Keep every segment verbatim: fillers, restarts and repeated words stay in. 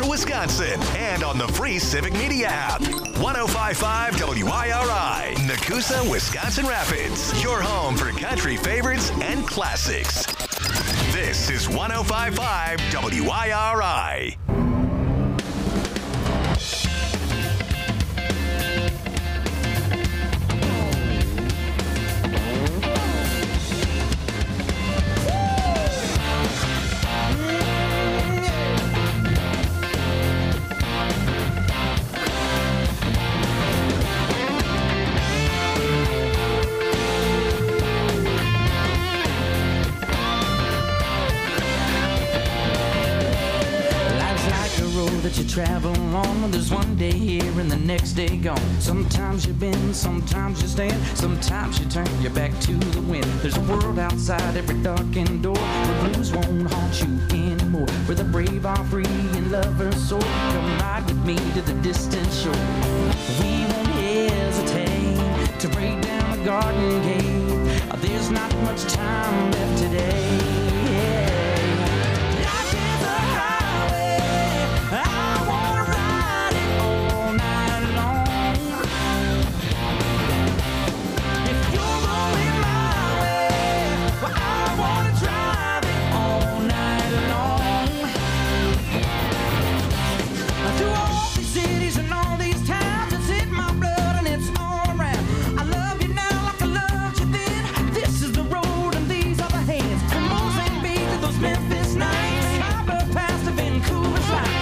Central Wisconsin and on the free Civic Media app. one oh five point five W I R I, Nakusa, Wisconsin Rapids. Your home for country favorites and classics. This is one oh five point five W I R I. That you travel on, there's one day here and the next day gone. Sometimes you bend, sometimes you stand, sometimes you turn your back to the wind. There's a world outside every darkened door where blues won't haunt you anymore, where the brave are free and lovers soar. Come ride with me to the distant shore. We won't hesitate to break down the garden gate. There's not much time left today. Yeah. I wanna ride it all night long. If you're going my way, well, I wanna drive it all night long. Through all these cities and all these towns, it's in my blood and it's all around. I love you now like I loved you then. This is the road and these are the hands. From Mozambique to those Memphis nights, Harbor past to Vancouver's lights.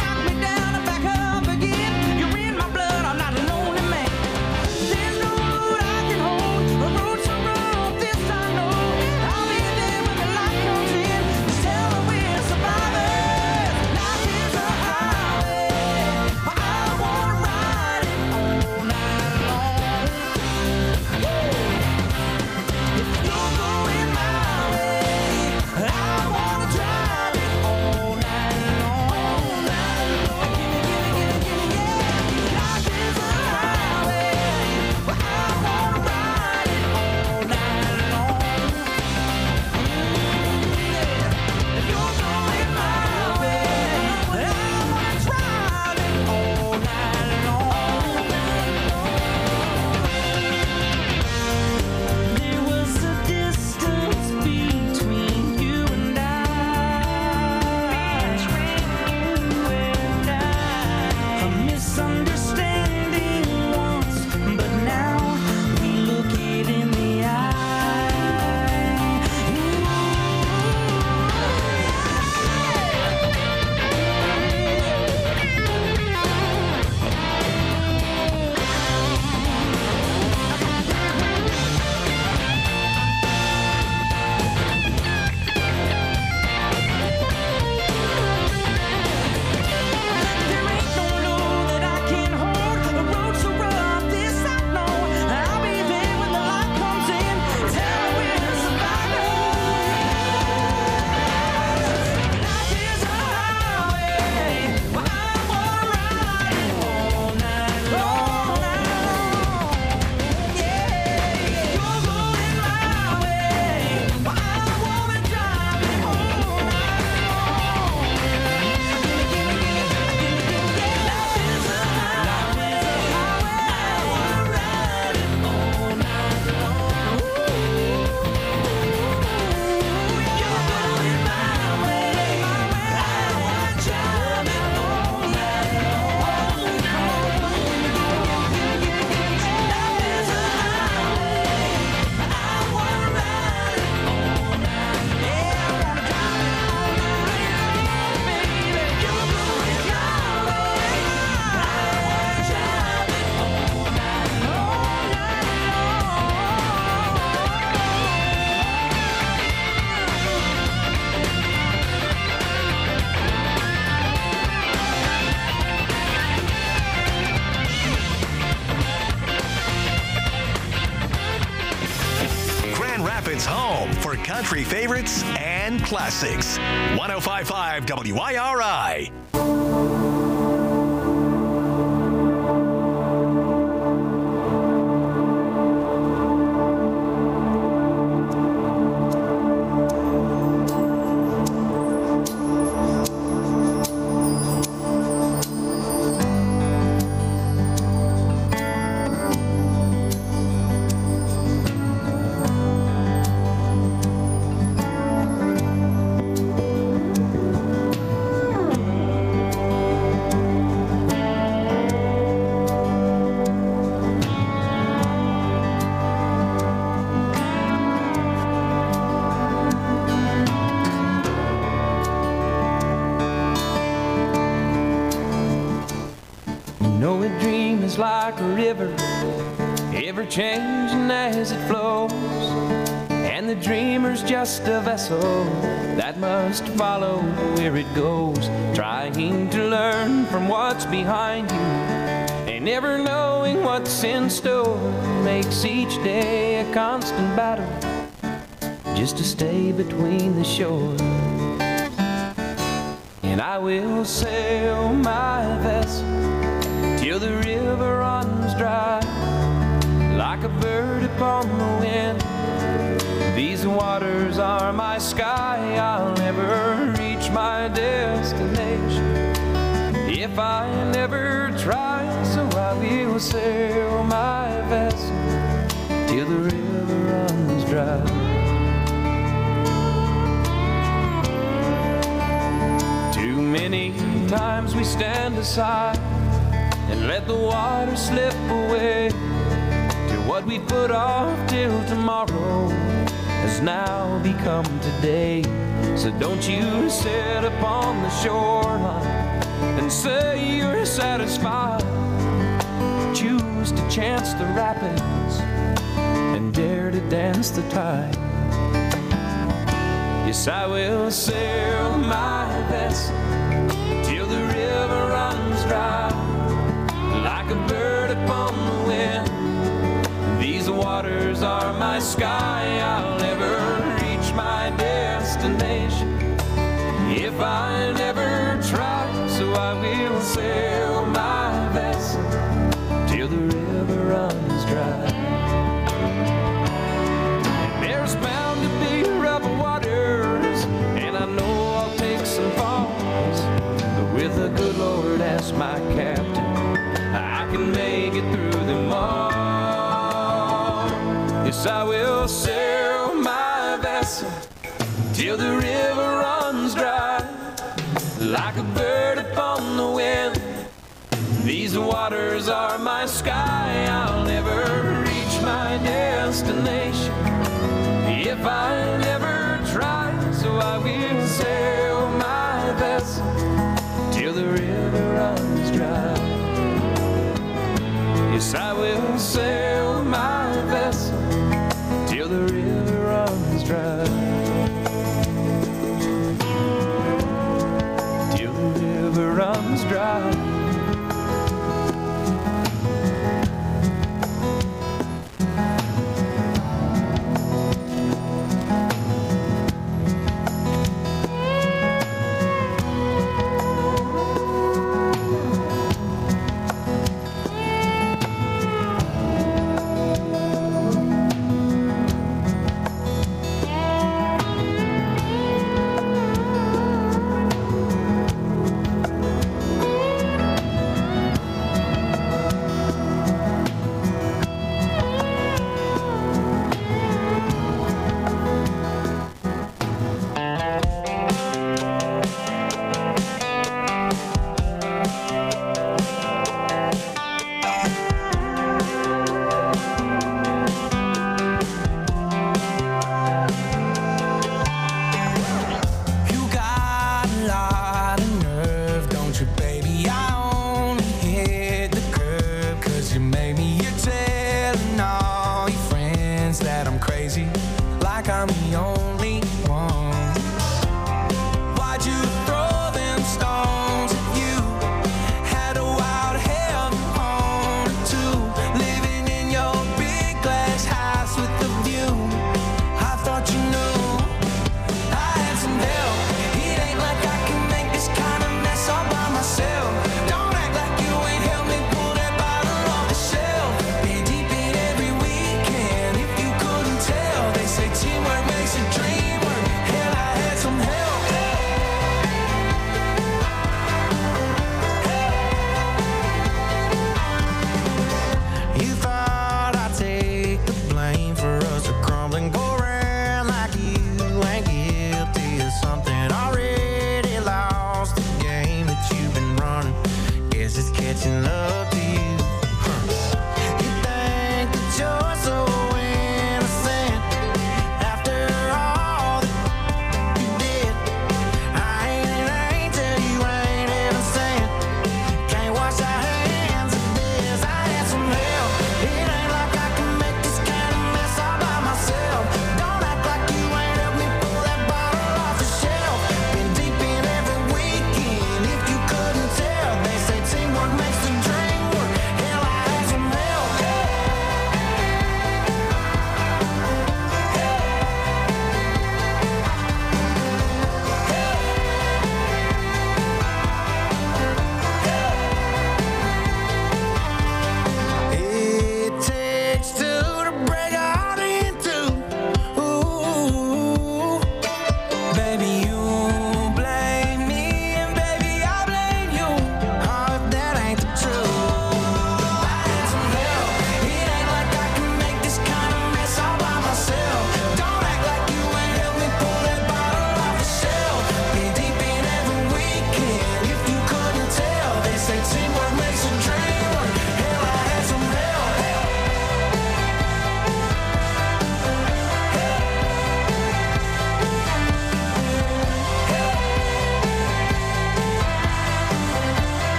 Home for country favorites and classics. one oh five point five W I R I. just like a river, ever changing as it flows. And the dreamer's just a vessel that must follow where it goes, trying to learn from what's behind you, and never knowing what's in store makes each day a constant battle just to stay between the shore. And I will sail my vessel till the river runs dry, like a bird upon the wind. These waters are my sky, I'll never reach my destination if I never try. So I will sail my vessel till the river runs dry. Too many times we stand aside and let the water slip away to what we put off till tomorrow has now become today. So don't you sit upon the shoreline and say you're satisfied. Choose to chance the rapids and dare to dance the tide. Yes, I will sail my vessel till the river runs dry, like a bird upon the wind. These waters are my sky, I'll never reach my destination if I never try. So I will sail my vessel till the river runs dry. And there's bound to be rough waters, and I know I'll take some falls, but with the good Lord as my captain, I can make it through them all. Yes, I will sail my vessel till the river runs dry, like a bird upon the wind. These waters are my sky, I'll never reach my destination if I never try. So I will sail my vessel till the river runs dry. Yes, I will sail my vessel till the river runs dry. Till the river runs dry.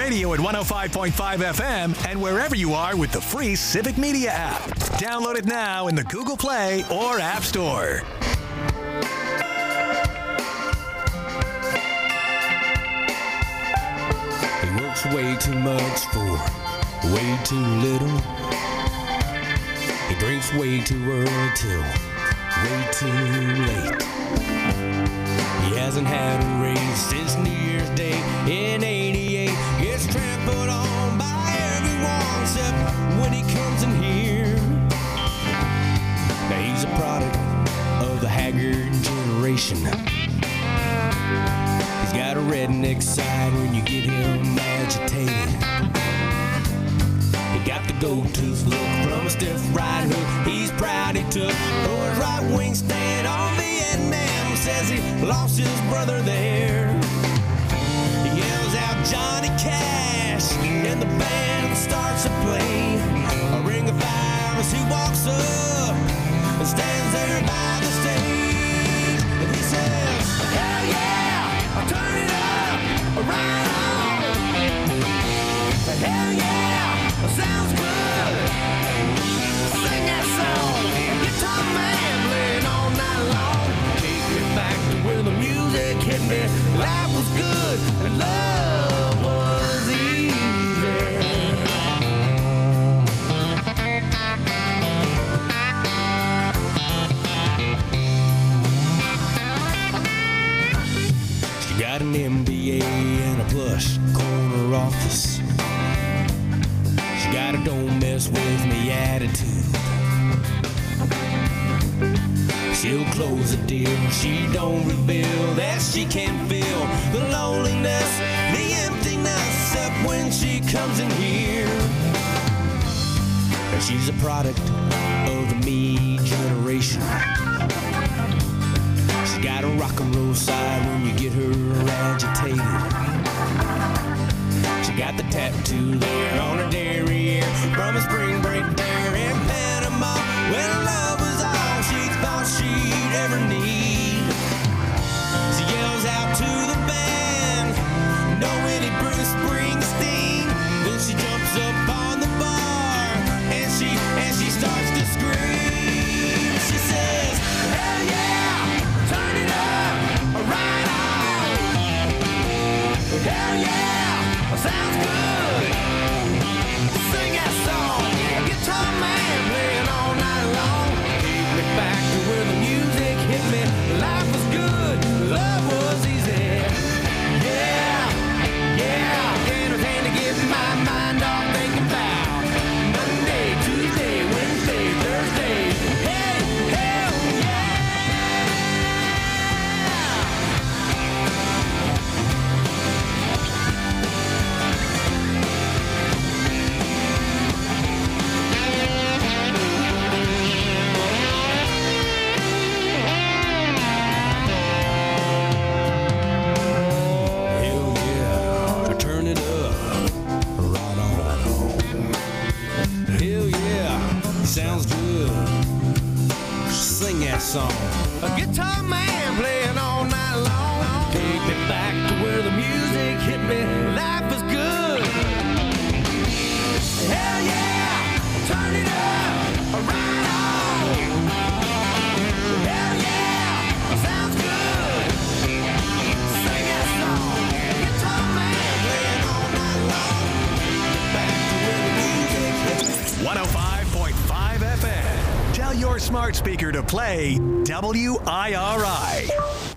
radio at one oh five point five F M and wherever you are with the free Civic Media app. Download it now in the Google Play or App Store. He works way too much for way too little. He drinks way too early till way too late. He hasn't had a raise since New Year's Day in eighty-eight. Gets trampled on by everyone except when he comes in here. Now he's a product of the haggard generation. He's got a redneck side when you get him agitated. He got the gold-tooth look from a stiff right hook he's proud he took. Oh, his right wing stand on Vietnam says he lost his brother there. He yells out Johnny Cash and the band starts to play. A ring of fire as he walks up and stands there by the stage. And he says, hell yeah, I'll turn it up, right on. Hell yeah, sounds good. Sing that song, guitar man playing all night long. Take me back to where the music hit me. Life was good and love was easy. She got an M B A and a plush corner office. She got a don't mess with me attitude. She'll close the deal, she don't reveal that she can feel the loneliness, the emptiness, except when she comes in here. And she's a product of the me generation. She got a rock and roll side when you get her agitated. She got the tattoo there on her derriere from a spring break there in Panama when love was all she thought she'd ever need. She yells out to the band, no any Bruce Springsteen. Then she jumps up on the bar and she and she starts to scream. She says, hell yeah, turn it up, right on. Hell yeah, sounds good. Sing that song, guitar man playing all night long. Take me back to where the music hit me. Life was good, love was easy. Yeah, yeah, entertained to get my mind off thinking about Monday, Tuesday, Wednesday, Thursday. Hey, hell yeah. Hell yeah, turn it up, right on, right on. Hell yeah, sounds good. Sing that song. A guitar man playing all night long. Take me back to where the music hit me. Life is good. Hell yeah, turn it up, right on. Hell yeah, sounds good. Sing that song. Guitar man playing all night long. Back to where the music hit me. one oh five point five F M. Tell your smart speaker to play W I R I.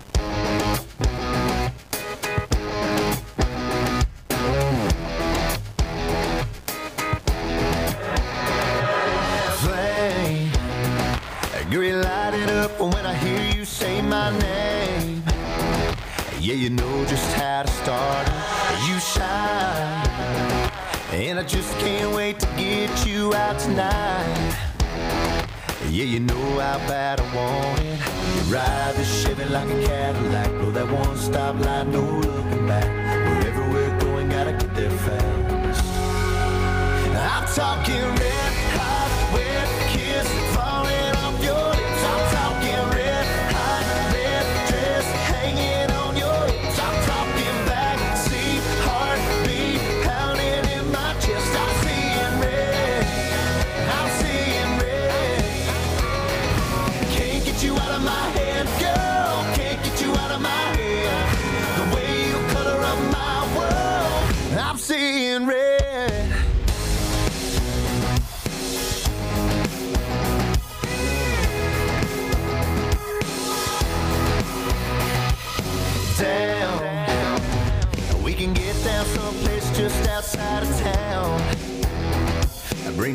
Flame, you light it up when I hear you say my name. Yeah, you know just how to start it. You shine, and I just can't wait to get you out tonight. Yeah, you know how bad I want it. You ride the Chevy like a Cadillac, blow that one stop light, no looking back. Wherever we're going, gotta get there fast. I'm talking red hot, wet kiss falling off your lips. I'm talking red hot, red dress hanging on your hips. I'm talking backseat heartbeat. How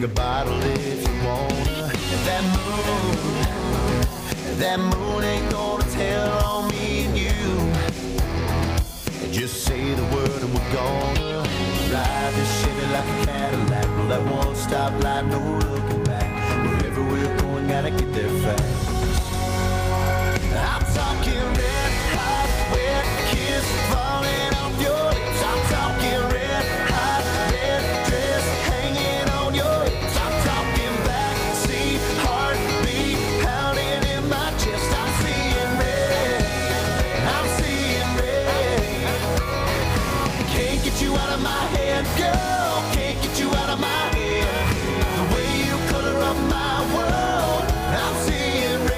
a bottle if you wanna. That moon, that moon ain't gonna tell on me and you. Just say the word and we're gonna ride this Chevy like a Cadillac. Well, that one stop light, no looking back. Wherever we're going, gotta get there fast. I'm talking red hot, wet kiss falling off your lips. I'm talking red hot, red dress hanging on your hips. I'm talking backseat heartbeat pounding in my chest. I'm seeing red, I'm seeing red. Can't get you out of my head, girl. Can't get you out of my head. The way you color up my world, I'm seeing red.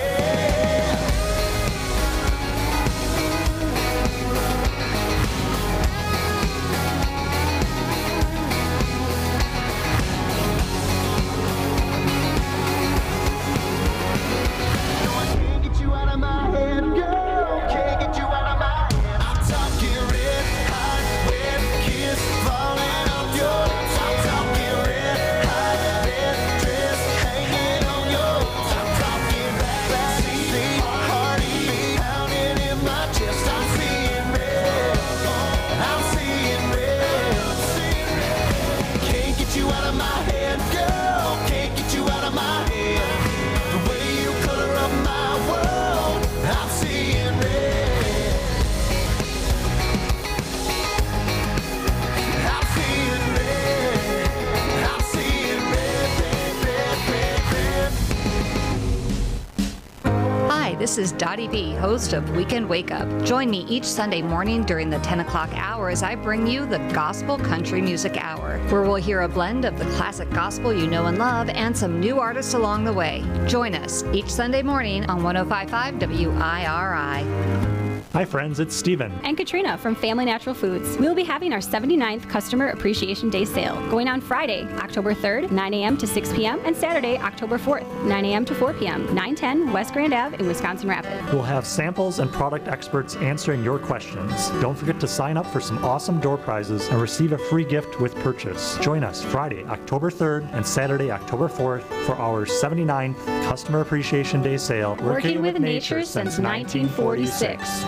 This is Dottie B, host of Weekend Wake Up. Join me each Sunday morning during the ten o'clock hour as I bring you the Gospel Country Music Hour, where we'll hear a blend of the classic gospel you know and love and some new artists along the way. Join us each Sunday morning on one oh five point five W I R I. Hi friends, it's Steven. And Katrina from Family Natural Foods. We'll be having our seventy-ninth Customer Appreciation Day sale going on Friday, October third, nine a.m. to six p.m. and Saturday, October fourth, nine a.m. to four p.m. nine ten West Grand Ave in Wisconsin Rapids. We'll have samples and product experts answering your questions. Don't forget to sign up for some awesome door prizes and receive a free gift with purchase. Join us Friday, October third and Saturday, October fourth for our seventy-ninth Customer Appreciation Day sale. Working, Working with, with nature, nature since nineteen forty-six.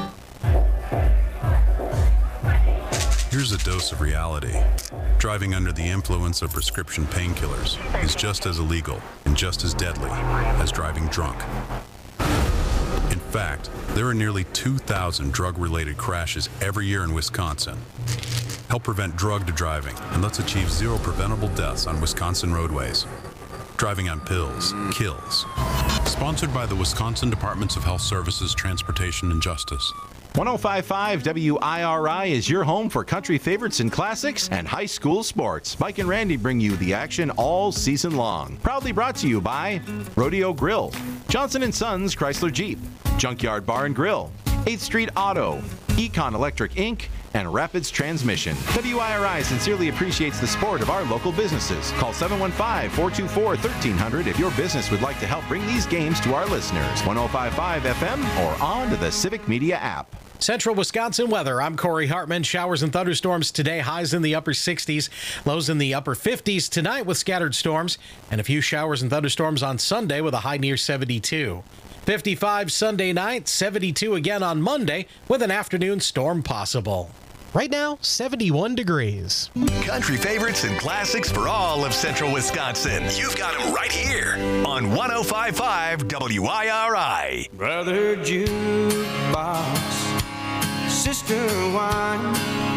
Here's a dose of reality. Driving under the influence of prescription painkillers is just as illegal and just as deadly as driving drunk. In fact, there are nearly two thousand drug-related crashes every year in Wisconsin. Help prevent drugged driving, and let's achieve zero preventable deaths on Wisconsin roadways. Driving on pills kills. Sponsored by the Wisconsin Departments of Health Services, Transportation, and Justice. one oh five point five W I R I is your home for country favorites and classics and high school sports. Mike and Randy bring you the action all season long. Proudly brought to you by Rodeo Grill, Johnson and Sons Chrysler Jeep, Junkyard Bar and Grill, eighth Street Auto, Econ Electric Incorporated, and Rapids Transmission. W I R I sincerely appreciates the support of our local businesses. Call seven one five, four two four, one three zero zero if your business would like to help bring these games to our listeners. one oh five point five F M or on to the Civic Media app. Central Wisconsin weather. I'm Corey Hartman. Showers and thunderstorms today. Highs in the upper sixties, lows in the upper fifties tonight with scattered storms, and a few showers and thunderstorms on Sunday with a high near seventy-two. fifty-five Sunday night, seventy-two again on Monday with an afternoon storm possible. Right now, seventy-one degrees. Country favorites and classics for all of Central Wisconsin. You've got them right here on one oh five point five W I R I. Brother Jukebox, Sister Wine,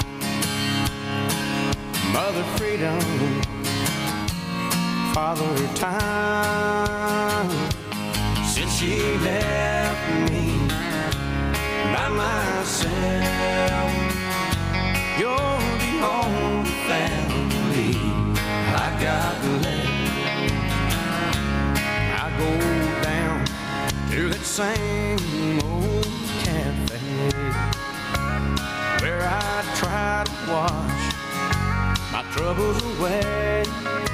Mother Freedom, Father Time. Since she left me by myself, you're the only family I got left. I go down to that same old cafe where I try to wash my troubles away.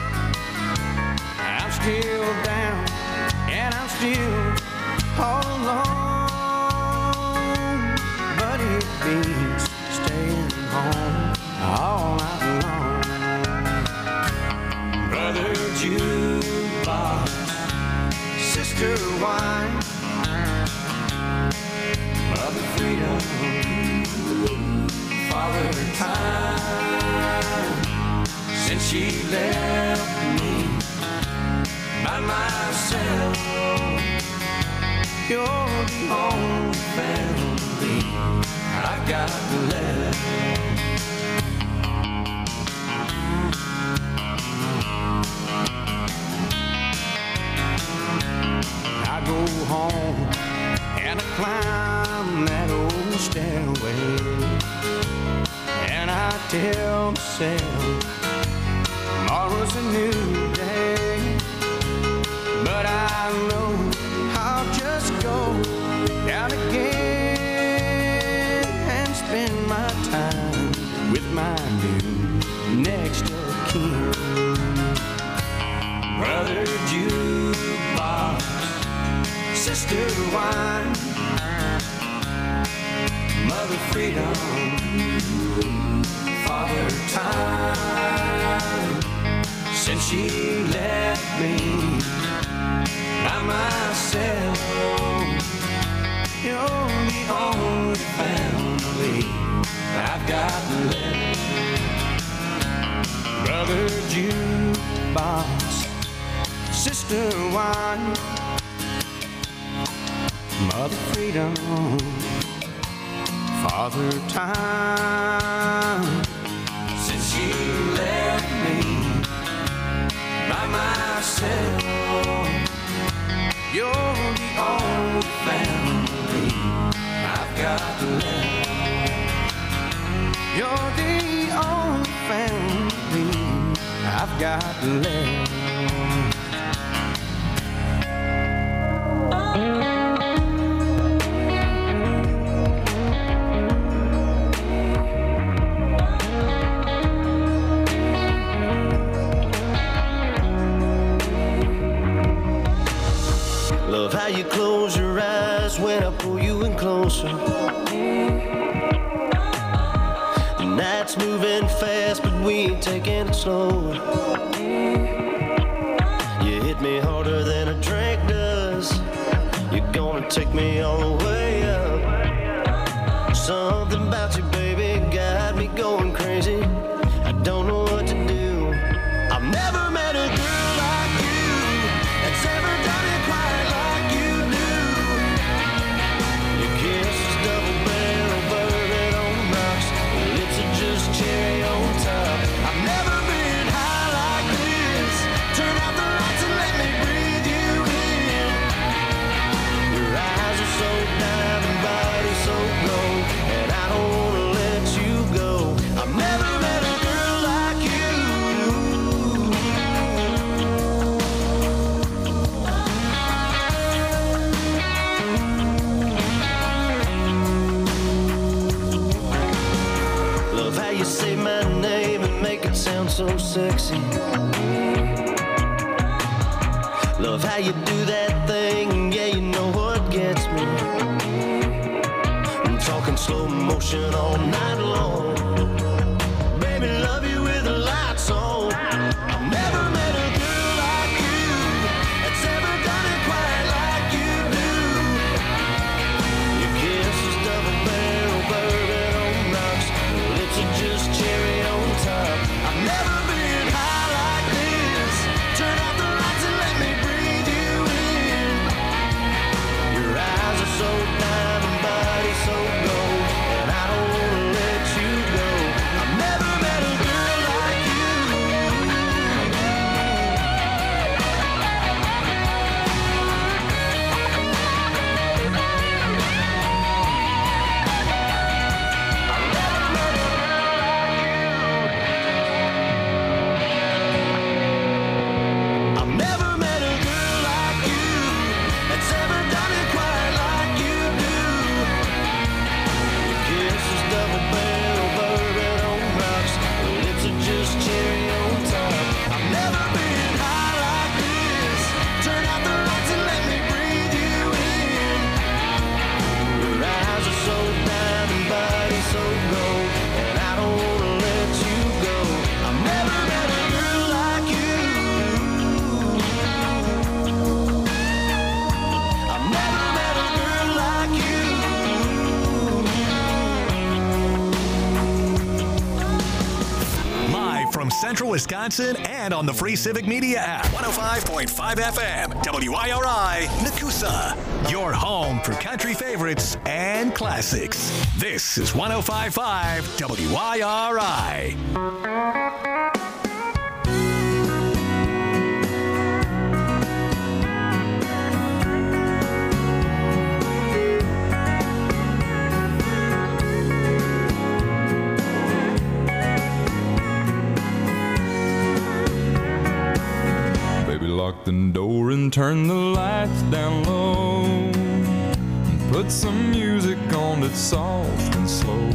I'm still down and I'm still all alone, but it means staying home all night long. Brother Jude sister wine, mother freedom, father time. Since she left me by myself, you're the only family I've got left. I go home and I climb that old stairway, and I tell myself tomorrow's a new day. But I know I'll just go down again and spend my time with my new next of kin. Brother jukebox, sister wine, mother freedom, father time. Since she left me by myself, you're the only family I've got left. Brother jukebox, sister wine, mother freedom, father time. Since she left me by myself, you're the only family I've got left. You're the only family I've got left. Love how you close your eyes when I pull you in closer. The night's moving fast, but we ain't taking it slow. You hit me harder than a drink does. You're gonna take me all the way up. Something about you, baby, got me going crazy. I don't know what to do. I've never met a girl like you that's ever done it quite like you do. Your kiss is double barrel bourbon on rocks. Your lips are just cherry on top. I've never been high like this. Turn out the lights and let me breathe you in. Your eyes are so diamond, body so gold, and I don't wanna let you go. I've never met a girl like you. Love how you say my name and make it sound so sexy. Love how you do that thing, yeah, you know what gets me. I'm talking slow motion all night long. Baby, love you with the lights on. I've never met a girl like you that's ever done it quite like you do. Your kiss is double barrel bourbon on rocks. Your lips are just cherry on top. I've never been high like this. Turn out the lights and let me breathe you in. Your eyes are so diamond, body so gold, and I don't wanna let you Wisconsin, and on the free Civic Media app. one oh five point five F M, W I R I, Nakusa. Your home for country favorites and classics. This is one oh five point five W I R I. Lock the door and turn the lights down low, and put some music on that's soft and slow.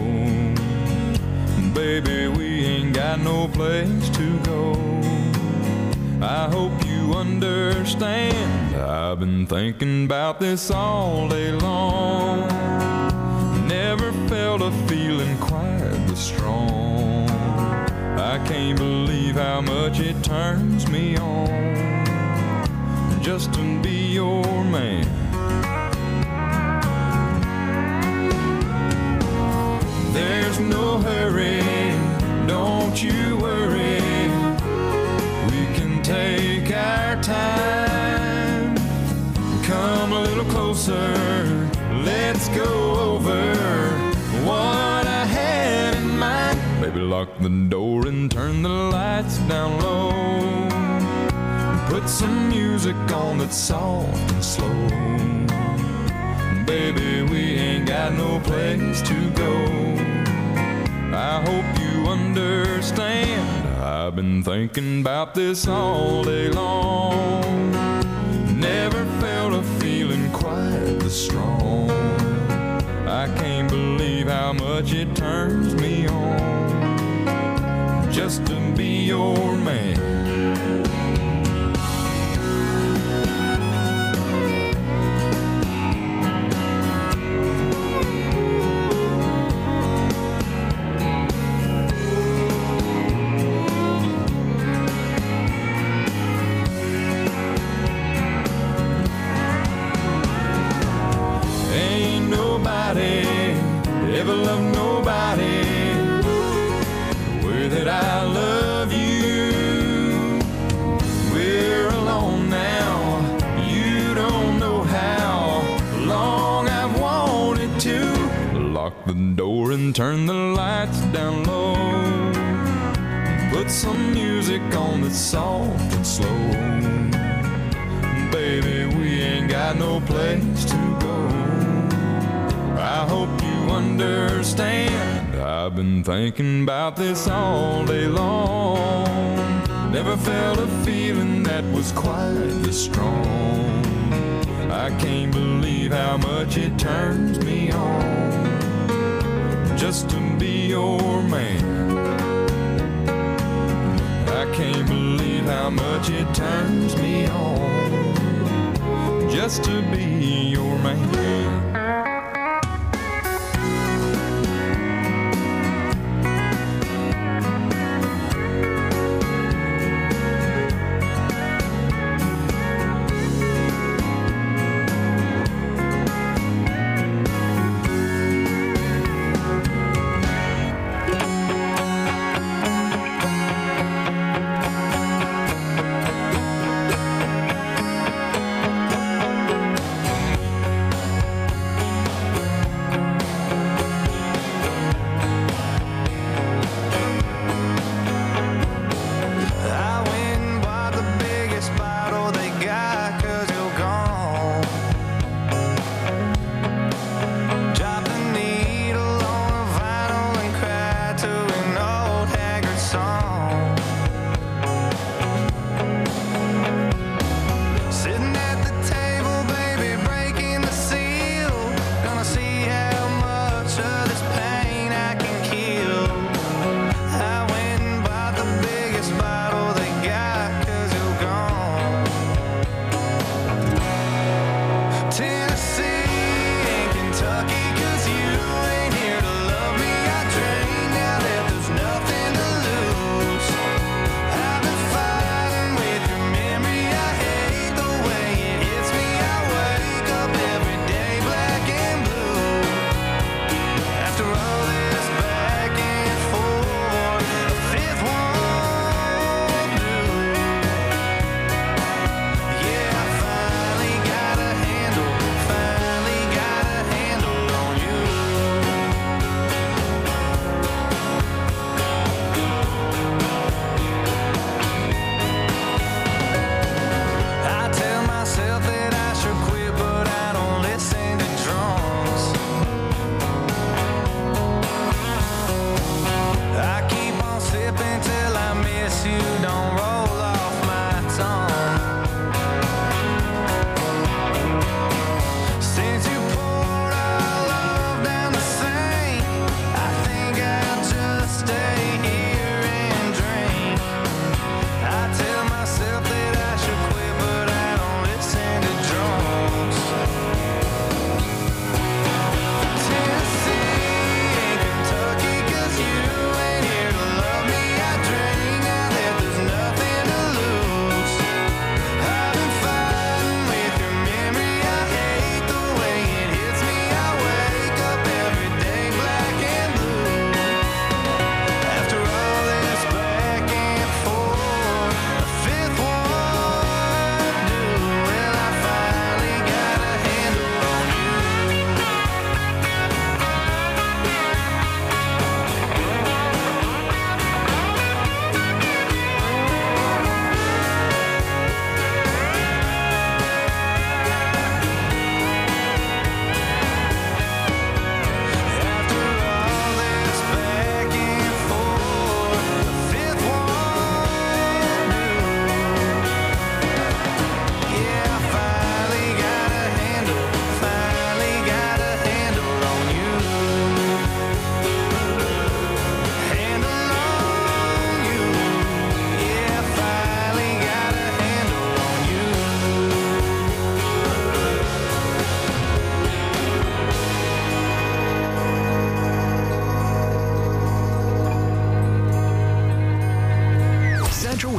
Baby, we ain't got no place to go. I hope you understand, I've been thinking about this all day long. Never felt a feeling quite this strong. I can't believe how much it turns me on just to be your man. There's no hurry, don't you worry. We can take our time. Come a little closer, let's go over what I had in mind. Baby, lock the door and turn the lights down low. Put some music on that's soft and slow. Baby, we ain't got no place to go. I hope you understand, I've been thinking about this all day long. Never felt a feeling quite this strong. I can't believe how much it turns me on just to be your man. Ever love nobody the way that I love you. We're alone now, you don't know how long I've wanted to. Lock the door and turn the lights down low. Put some music on that's soft and slow. Baby, we ain't got no place to go. I hope you understand, I've been thinking about this all day long. Never felt a feeling that was quite this strong. I can't believe how much it turns me on just to be your man. I can't believe how much it turns me on just to be your man.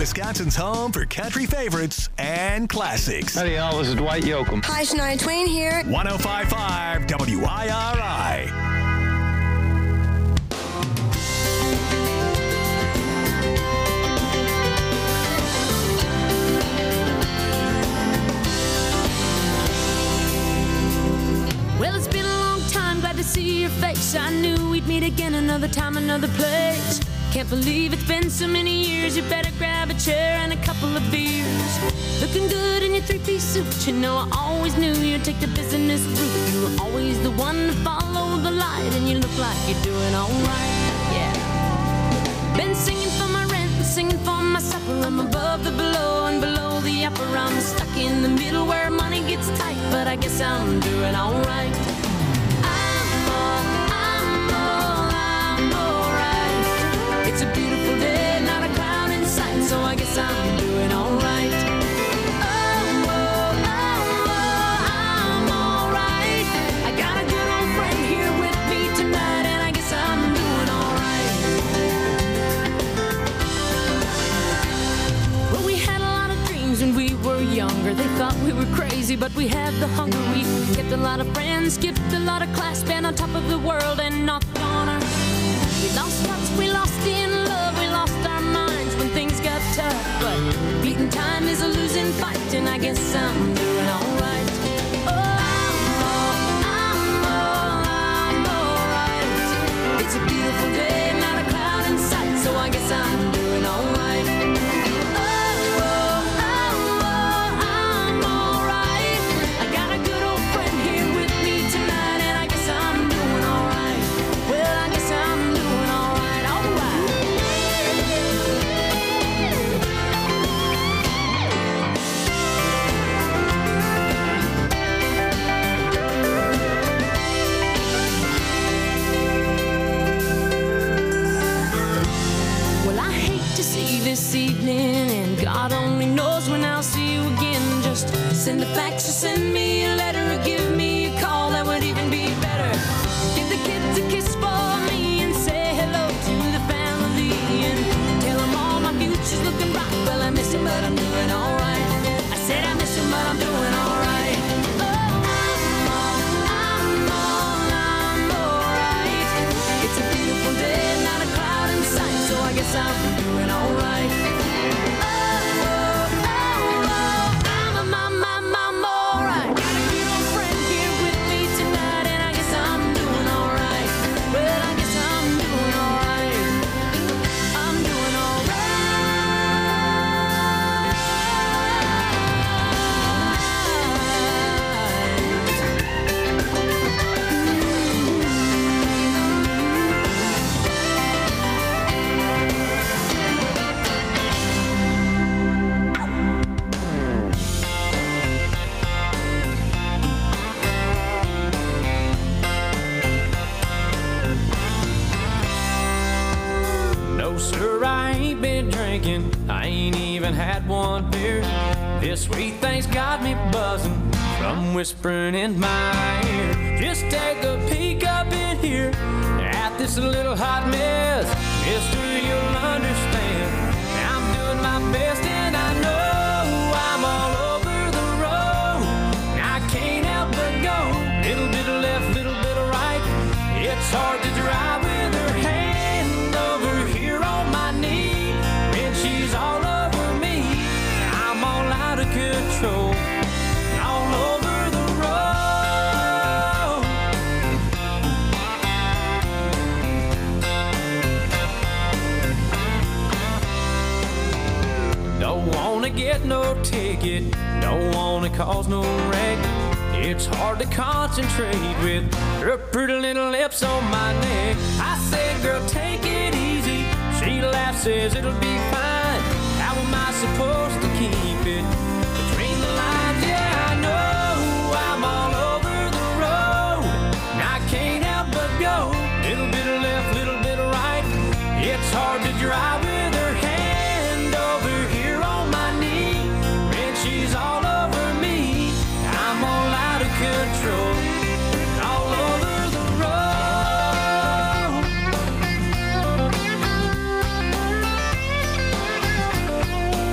Wisconsin's home for country favorites and classics. Howdy, y'all. This is Dwight Yoakam. Hi, Shania Twain here. one oh five point five W I R I. Well, it's been a long time, glad to see your face. I knew we'd meet again another time, another place. Can't believe it's been so many years. You better grab a chair and a couple of beers. Looking good in your three-piece suit. You know I always knew you'd take the business route. You were always the one to follow the light, and you look like you're doing alright, yeah. Been singing for my rent and singing for my supper. I'm above the below and below the upper. I'm stuck in the middle where money gets tight, but I guess I'm doing alright. It's a beautiful day, not a cloud in sight, so I guess I'm doing alright. Oh, oh, oh, oh, I'm alright. I got a good old friend here with me tonight, and I guess I'm doing alright. Well, we had a lot of dreams when we were younger. They thought we were crazy, but we had the hunger. We kept a lot of friends, skipped a lot of class, been on top of the world and knocked on our. We lost touch, we lost in love, we lost our minds when things got tough. But beating time is a losing fight, and I guess I'm doing alright. Oh, I'm all, I'm all, I'm alright. It's a beautiful day, not a cloud in sight, so I guess I'm doing alright. Oh, oh, oh, oh, I'm alright. I got a good old friend here with me tonight, and I guess I'm doing alright. Well, I guess I'm this evening, and God only knows when I'll see you again. Just send a fax or send me a letter or give me a call, that would even be better. Give the kids a kiss for me and say hello to the family, and tell them all my future's looking bright. Well, I miss him, but I'm doing alright. I said I miss him, but I'm doing alright. Oh, I'm all, I'm all, I'm alright. It's a beautiful day, not a cloud in sight, so I guess I'm doing alright. I ain't even had one beer. This sweet thing's got me buzzing from whispering in my ear. Just take a peek up in here at this little hot mess. Mister, you'll understand I'm doing my best, and I know I'm all over the road. I can't help but go little bit of left, little bit of right. It's hard to drive with her hand over here on my knee. She's all over me, I'm all out of control, all over the road. Don't wanna get no ticket, don't wanna cause no wreck. It's hard to concentrate with her pretty little lips on my neck. I say, girl, take it easy. She laughs, says it'll be fine. How am I supposed to keep it between the lines? Yeah, I know I'm all over the road, and I can't help but go little bit of left, little bit of right. It's hard to drive with her hand over here on my knee. When she's all over me, I'm all out of control, all over the road.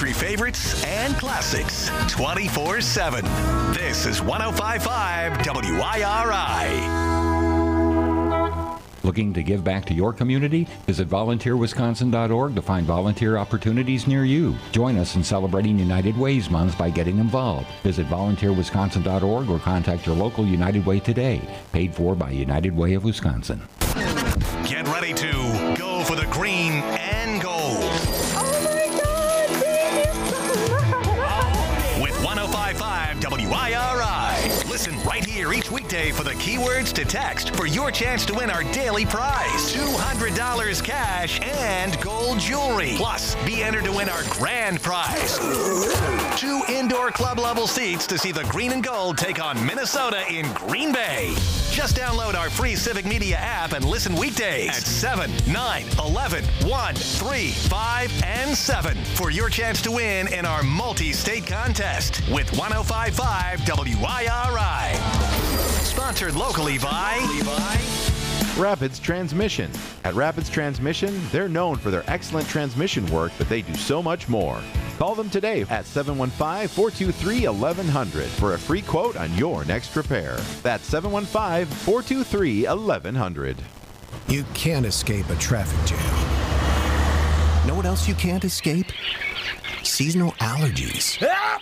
country favorites and classics twenty-four seven. This is one oh five point five W I R I. Looking to give back to your community? Visit volunteer wisconsin dot org to find volunteer opportunities near you. Join us in celebrating United Ways Month by getting involved. Visit volunteer wisconsin dot org or contact your local United Way today. Paid for by United Way of Wisconsin. Get ready to go for the green and gold. Oh my God! With one oh five point five W I R I. Listen right here each weekday for the keywords to text for your chance to win our daily prize. two hundred dollars cash and gold jewelry. Plus, be entered to win our grand prize. Two indoor club level seats to see the green and gold take on Minnesota in Green Bay. Just download our free Civic Media app and listen weekdays at seven, nine, eleven, one, three, five, and seven for your chance to win in our multi-state contest with one oh five point five W I R I. Sponsored locally by Rapids Transmission. At Rapids Transmission, they're known for their excellent transmission work, but they do so much more. Call them today at seven one five, four two three, eleven hundred for a free quote on your next repair. That's seven one five, four two three, eleven hundred. You can't escape a traffic jam. Know what else you can't escape? Seasonal allergies.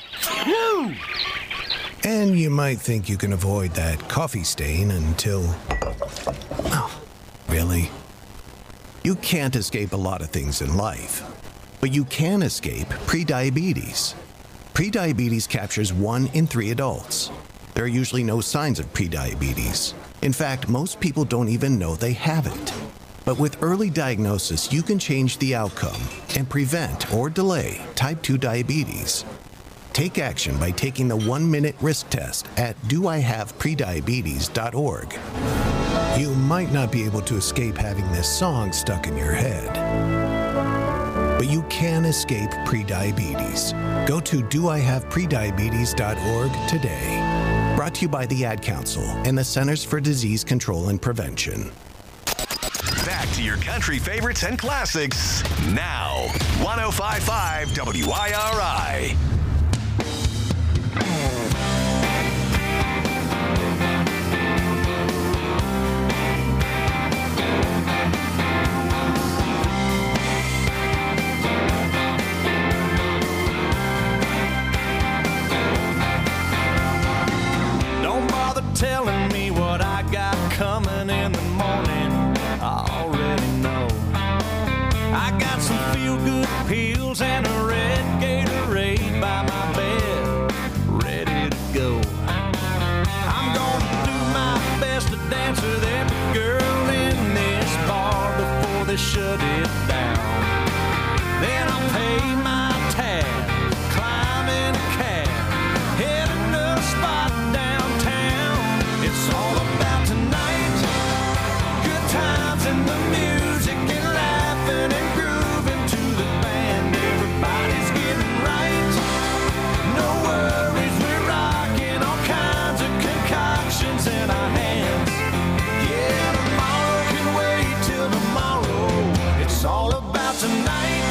And you might think you can avoid that coffee stain until... Oh, really? You can't escape a lot of things in life, but you can escape prediabetes. Prediabetes captures one in three adults. There are usually no signs of prediabetes. In fact, most people don't even know they have it. But with early diagnosis, you can change the outcome and prevent or delay type two diabetes. Take action by taking the one-minute risk test at do I have prediabetes dot org. You might not be able to escape having this song stuck in your head, but you can escape prediabetes. Go to do I have prediabetes dot org today. Brought to you by the Ad Council and the Centers for Disease Control and Prevention. Back to your country favorites and classics now. one oh five point five W I R I. Don't bother telling me what I got coming in the morning. I already know. I got some feel-good pills and a red Gatorade by my bed, ready to go. I'm gonna do my best to dance with every girl in this bar before they shut it down. Then I'll pay my tab, climb in a cab, head to a spot downtown. It's all about tonight, good times and the music and laughing and grooving to the band. Everybody's getting right, no worries, we're rocking all kinds of concoctions in our hands. Yeah, tomorrow can wait till tomorrow. It's all about tonight.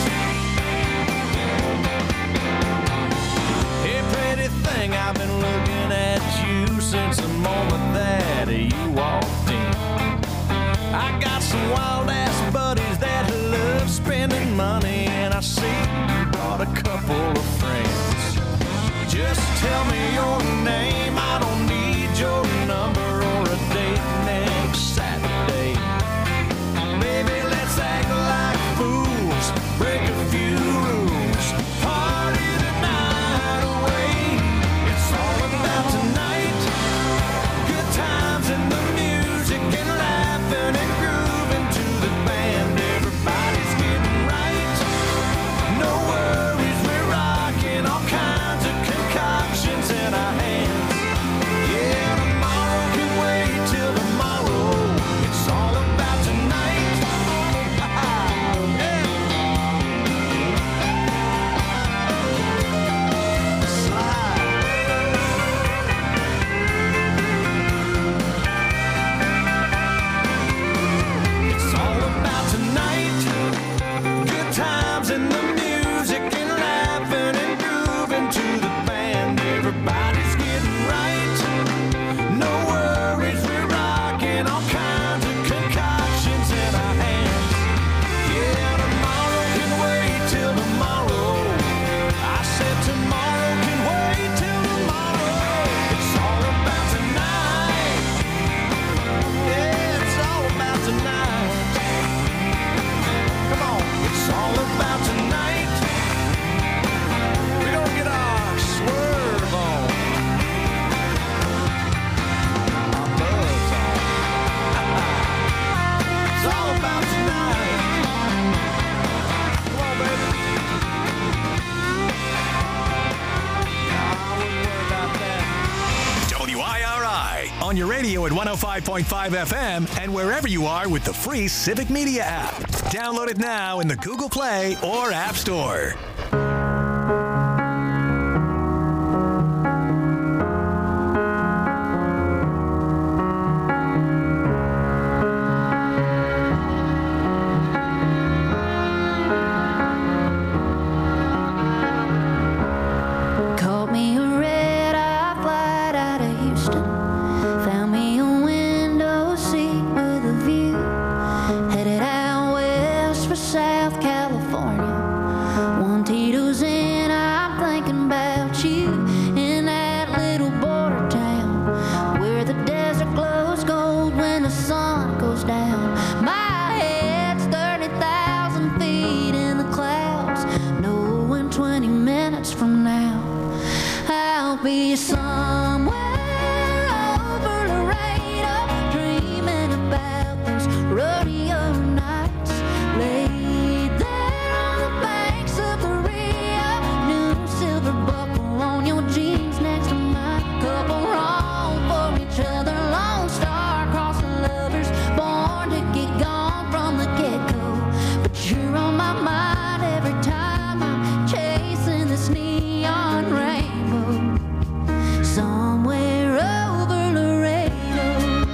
Hey, pretty thing, I've been looking at you since the moment that you walked in. I got some wild ass buddies that love spending money, and I see you brought a couple of friends. Just tell me your name, I don't need your number or a date next Saturday. Baby, let's act like fools, break a few rules, party the night away. It's all about tonight, good times and the music and laughing and grooving to the band. Everybody's getting right, no worries, we're rocking all kinds of concoctions in our hands. your radio at one oh five point five F M and wherever you are with the free Civic Media app. Download it now in the Google Play or App Store. Called me a red-eye flight out of Houston. Found me a window seat with a view. Headed out west for South California. One Tito's in, I'm thinking about you. In that little border town where the desert glows gold when the sun goes down. My head's thirty thousand feet in the clouds, knowing twenty minutes from now I'll be somewhere over Laredo, dreaming about those rodeo nights. Laid there on the banks of the Rio, new silver buckle on your jeans next to mine. Couple wrong for each other, Lone Star across the lovers, born to get gone from the get-go. But you're on my mind every time I'm chasing this neon rainbow. Somewhere over Laredo.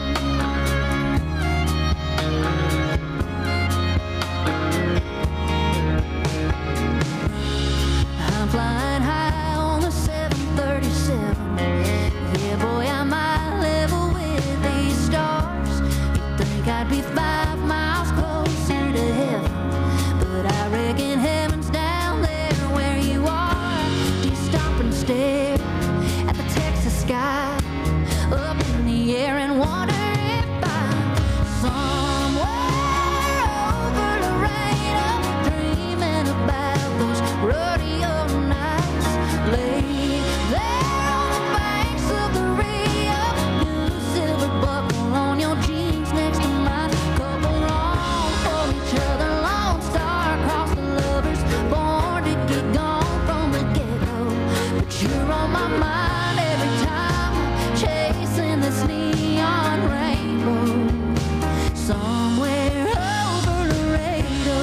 I'm flying high on the seven thirty-seven. Yeah, boy, I might level with these stars. You'd think I'd be five miles closer to heaven, but I reckon heaven's down there where you are. Do you stop and stare at the Texas sky up in the air and wonder if I'm somewhere over Laredo, dreaming about those rodeo nights. Laid there on the banks of the Rio, new silver buckle on your jeans next to mine. Couple wrong for each other, Lone Star across the lovers, born to get gone from the get-go. But you're on my mind every time I'm chasing this neon rainbow. Somewhere over Laredo,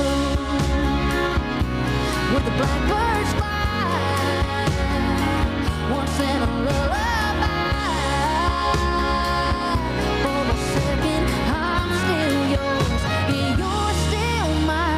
with the blackbirds fly, once in a lullaby. For a second, I'm still yours, and you're still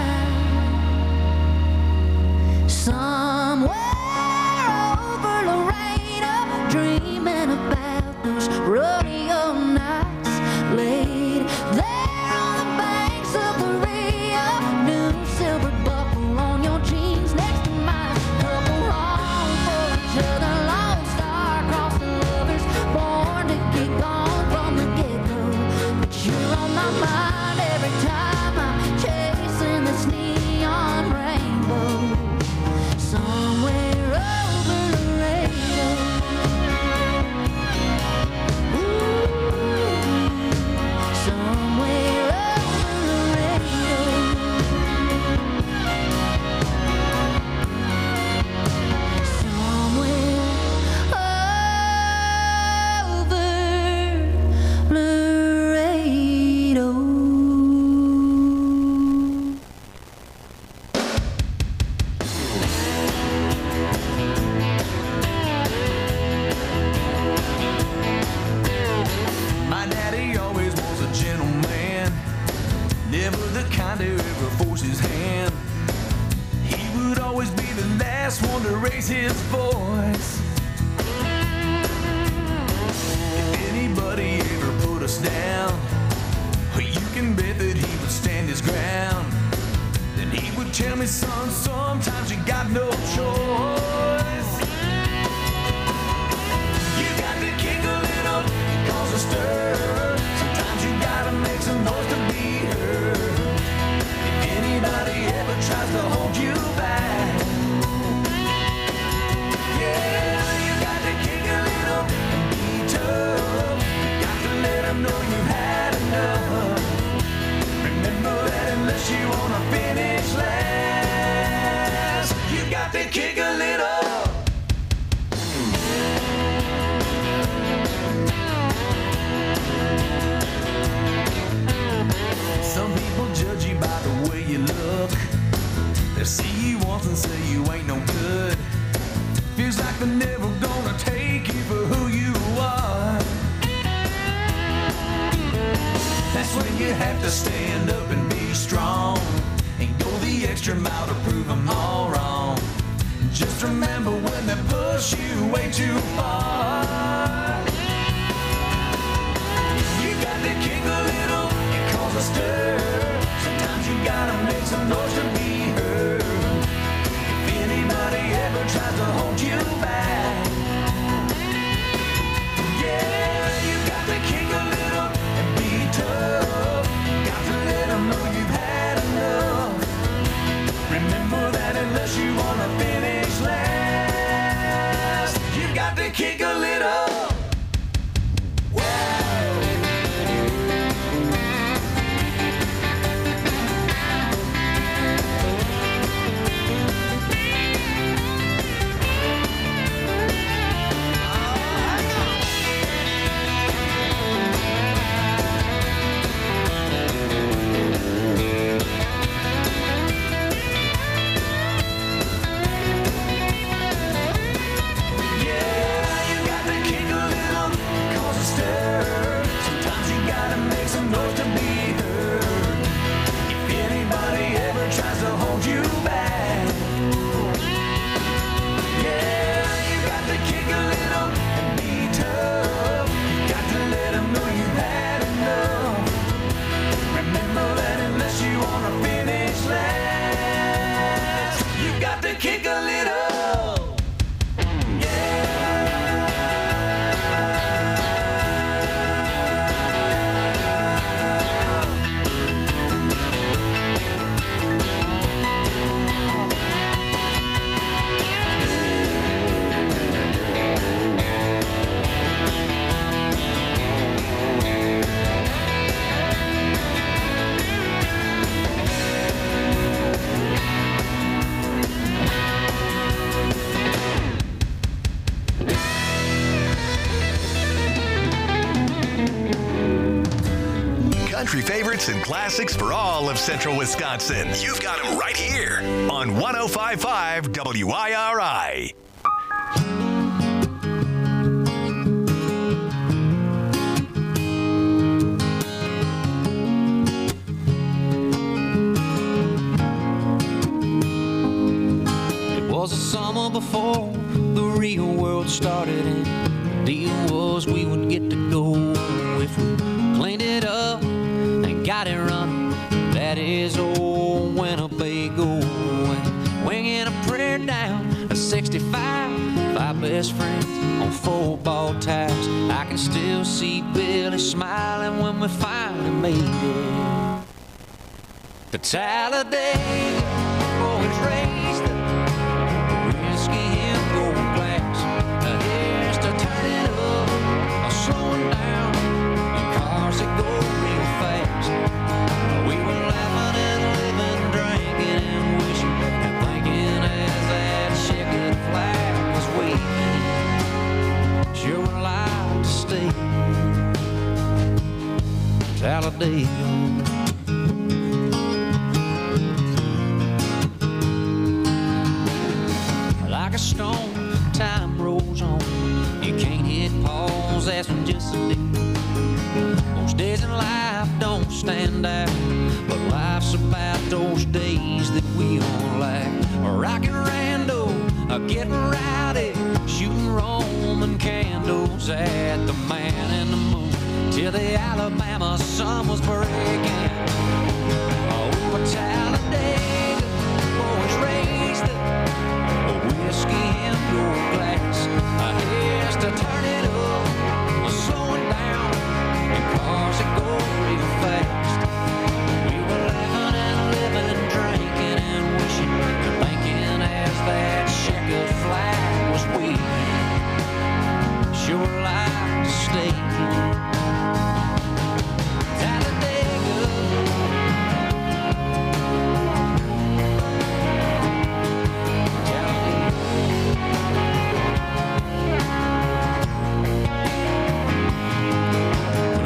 mine. Somewhere over Laredo, dreaming about those rodeo nights. Laid there on the banks of the Rio, new silver buckle on your jeans next to mine. Couple wrong for each other, Lone Star across the lovers, born to get gone from the get-go. But you're on my mind every time I'm chasing this neon rainbow. Somewhere over Laredo. Somewhere over Laredo. Somewhere over Laredo. My daddy always was a gentleman, never the kind to ever force his hand. He would always be the last one to raise his voice. If anybody ever put us down, you can bet that he would stand his ground. Then he would tell me, son, sometimes you got no choice. You got to kick a little, cause a stir. Sometimes you gotta make some noise to be heard. If anybody ever tries to hold you back, yeah, you got to kick a little and be tough. You got to let them know you've had enough. Remember that unless you wanna finish last, you got to kick a They see you once and say you ain't no good. Feels like they're never gonna take you for who you are. That's when you have to stand up and be strong and go the extra mile to prove them all wrong. Just remember when they push you way too far. You got to kick a little and cause a stir. Sometimes you gotta make some noise to be heard. If anybody ever tries to hold you back, yeah, you got to kick a little and be tough. Got to let them know you've had enough. Remember that unless you wanna finish last, you got to kick a little. Kick a little, Country favorites and classics for all of Central Wisconsin. You've got them right here on one oh five point five W I R I. It was the summer before the real world started, and the deal was we would get to go if we cleaned it up and got it running. That is old Winnebago, and winging a prayer down a sixty-five, five best friends on football tires. I can still see Billy smiling when we finally made it to Talladega. Boys raised the whiskey and gold glass. Now here's to turn it up or slowing down in cars that go real fast. We were laughing and living, drinking and wishing and thinking as that checkered flag was waving. Sure would like to stay Talladega. Like a stone, time rolls on. You can't hit pause, that's when just a day. Most days in life don't stand out, but life's about those days that we all like. Rockin' rando, getting rowdy, shooting Roman candles at the man in the moon, till the Alabama sun was breaking. Over Talladega, boys raised the whiskey in your glass. Here's to turn it up, slowing down in cars that go real fast. We were laughing and living, drinking and wishing and thinking as that checkered flag was waving. Sure like to stay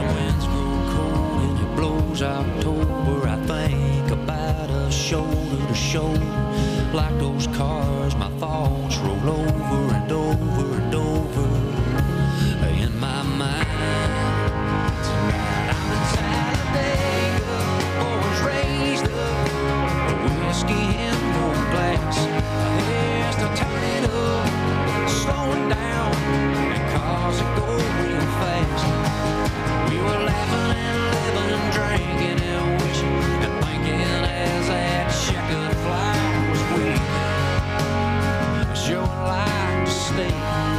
October, I think about a shoulder to show. Like those cars, my thoughts roll over and over and over in my mind. Tonight I'm in Talladega, always raised up, a whiskey in one glass. Here's to turn it up, slowing down, and cars that go real fast. We were laughing and living and drinking and wishing and thinking as that checkered flag was waving. Sure would like to stay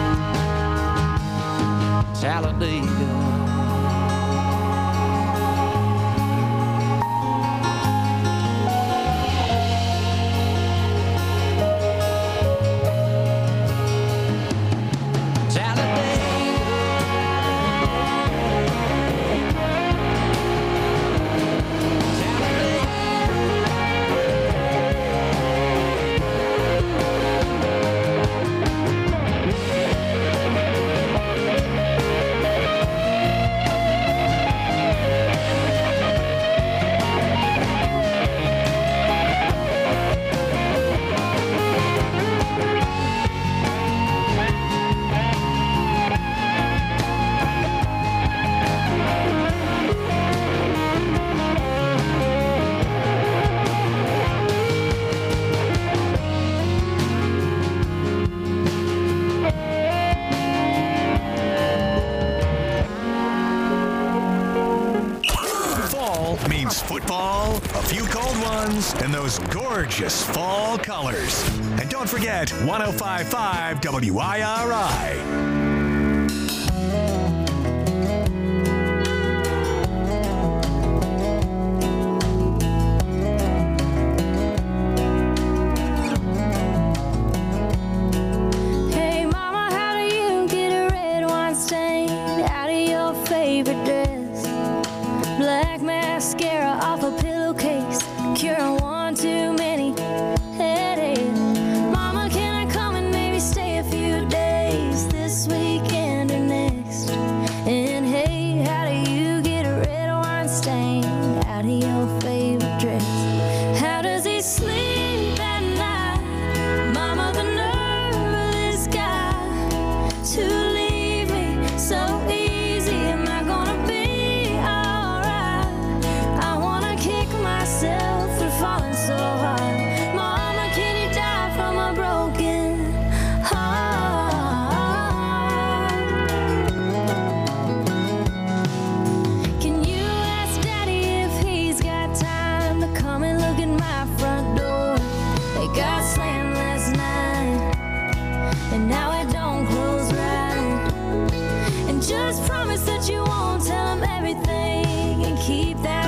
Talladega. Football, a few cold ones, and those gorgeous fall colors. And don't forget one oh five point five W I R I.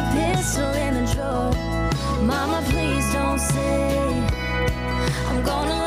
Mama, please don't say I'm gonna